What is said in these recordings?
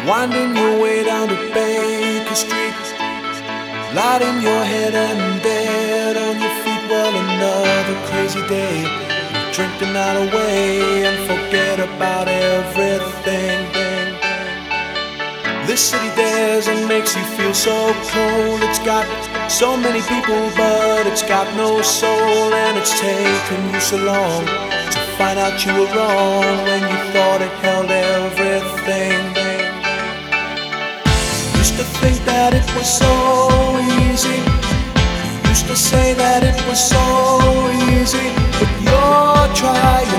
Winding your way down to Baker Street, lighting your head and bed on your feet. Well, another crazy day. Drink the night away and forget about everything. This city dares and makes you feel so cold. It's got so many people, but it's got no soul. And it's taken you so long to find out you were wrong when you thought it held everything. Used to think that it was so easy. Used to say that it was so easy. But you're trying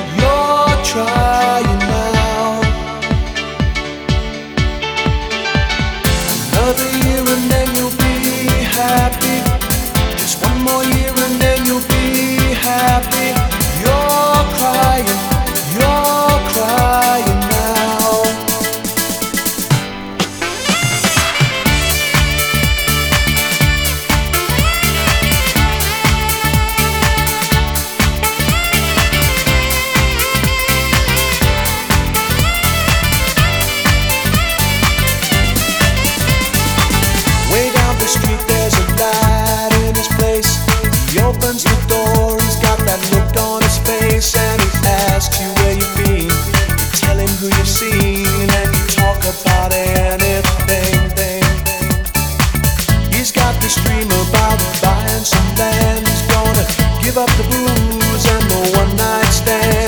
now. Another year and then you'll be happy. Just one more year and then you'll be happy. You're crying now. Way down the street there's a light in his place. He opens the door, he's got that look on his face. And he asks you where you've been. You tell him who you've seen, and you talk about anything. He's got this dream about buying some land. He's gonna give up the booze and the one night stand.